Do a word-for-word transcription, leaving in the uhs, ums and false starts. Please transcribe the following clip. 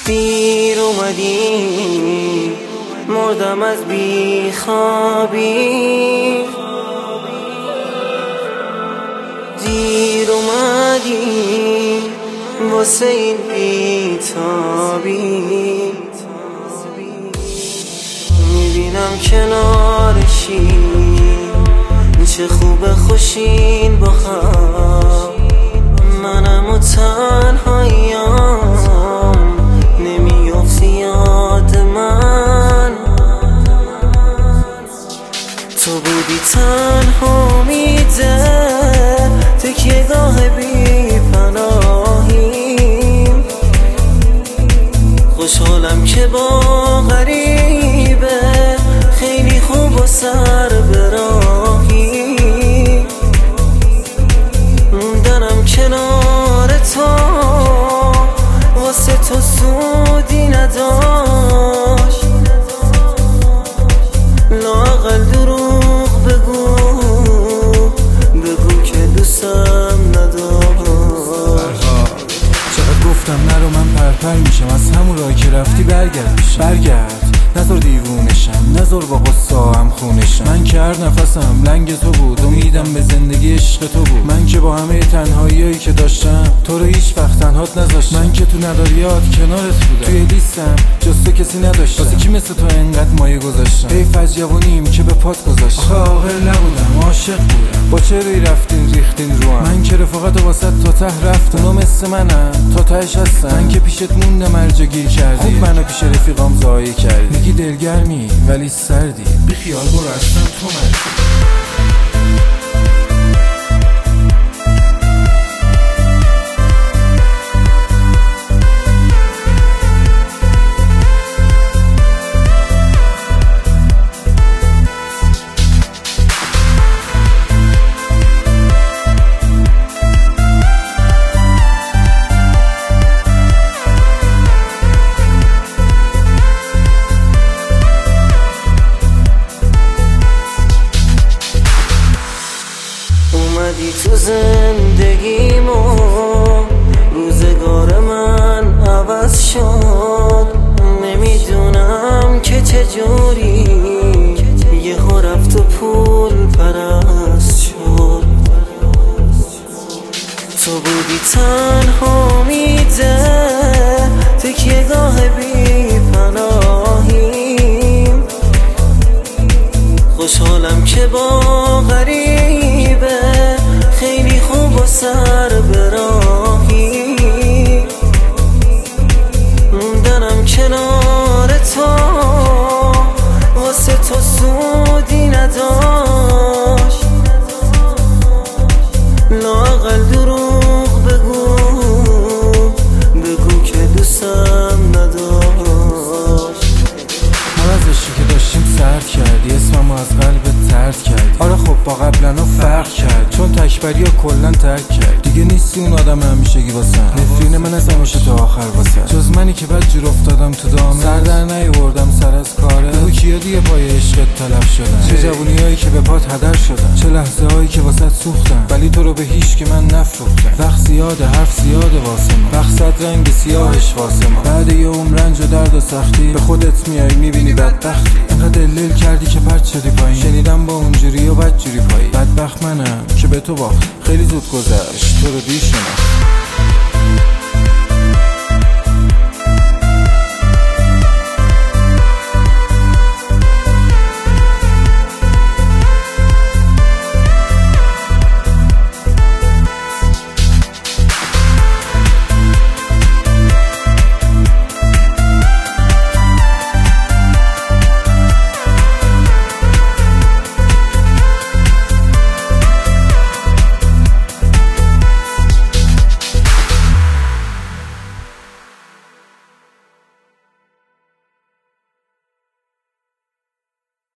دیر اومدی مردم از بیخوابی، دیر اومدی واسه این بیتابی. میبینم کنارشی چه خوبه خوشین با هم، منم و تنهاییم نمیافتی یاد من. تو بودی تنها امیده تکیه‌گاه بی پناهیم، خوشحالم که با غریبه خیلی خوب و سر براهی. موندنم کنار تو واسه تو سودی نداشت، لااقل دروغ بگو بگو که دوستم نداشت. چقدر گفتم نرو من پرپر میشم، از همون راه که رفتی برگرد میشم. برگرد نذار دیوونشم، نذار با قصه هم خونشم. من که هر نفسم لنگ تو بود، امیدم به زندگی عشق تو بود. من که با همه تنهاییایی که داشتم تو رو هیچ وقت تنهات نذاشتم. من که تو نداریات کنارت بودم، توی لیستم جز تو کسی نداشتم. واسه کی مثل تو انقدر مایه گذاشتم؟ حیف از جوونیم که به پات گذاشتم. آخه عاقل نبودم، عاشق بودم. با چه روی رفتین ریختین روام؟ من که رفاقت واسط تا ته رفتم. اونو مثل منم تا تهش هستم. من که پیشت موندم هرجا گیر کردی، خوب منو پیش رفیقام ضایع کردی. میگی دلگرمی ولی سردی، بی خیال برو اصلا تو مردی. اومدی تو زندگیمو، روزگار من عوض شد. نمیدونم که چجوری یهو رفت و پول پرست شد. تو بودی تنها امیده تکیه‌گاه بی پناهیم، خوشحالم که با غریبه خیلی خوب و سر براهی. موندنم کنار تو واسه تو سودی نداشت، لااقل دروغ بگو بگو که دوستم نداشت. من از عشقی که داشتیم سرد کردی، اسممو از قلبت طرد کردی. آره خب با قبلنو فرق کرد، چون تکبری ها کلن ترک کرد. دیگه نیستی اون آدم همیشگی واسم، نفرین من از همیشه تا آخر واسم. جز منی که بد جور افتادم تو دامه، سر در نیوردم سر از کاره. بگو کیا دیگه پای عشقت تلف شدن، چه جوونی هایی که به پات هدر شدن، چه لحظه هایی که واسط سوختن ولی تو رو به هیچ که من نفروختم. وقت زیاده حرف زیاده واسه من، وقت رنگ سیاهش واسه من. بعد یه عمر رنج و درد و سختی به خودت میای میبینی بدبختی. انقدر دلل کردی که پرت شدی پایین، شنیدم با اونجوری و بدجوری پایی. بدبخت منم که به تو باخت، خیلی زود گذشت تو رو دیر شناخت.